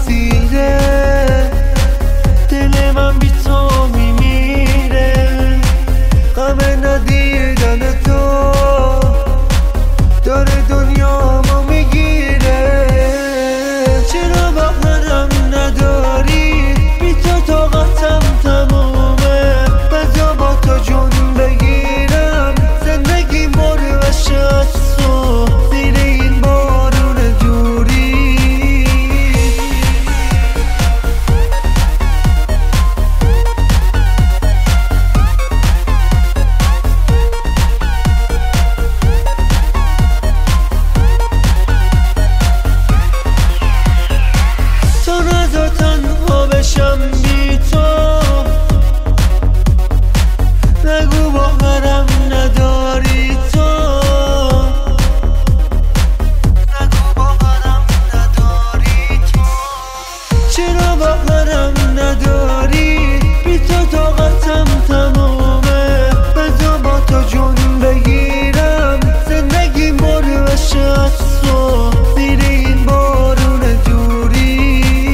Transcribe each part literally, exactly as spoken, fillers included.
مسیره، دل من بی تو میمیره. غم ندیدن تو داره دنیامو میگیره. چرا باورم نداری؟ بی تو طاقتم تمومه. بذار با تو جون بگیرم، زندگی مر بشه از تو زیر این بارون دوری. تو نذار تنها بشم بی تو، نگو باورم نداری تو، نگو باورم نداری تو. چرا باورم نداری؟ بی تو طاقتم تمومه. بذار با تو جون بگیرم، زندگی مر بشه از تو زیر این بارون دوری.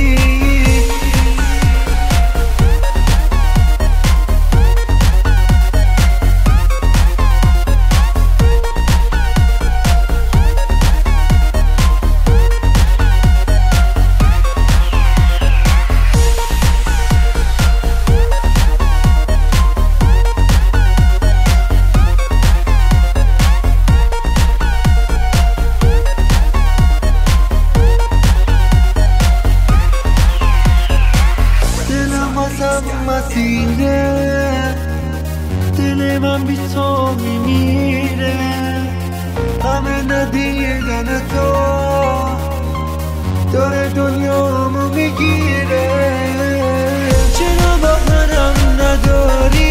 مسیره، دل من بی تو میمیره. غم ندیدن تو داره دنیامو میگیره. چرا باورم نداری؟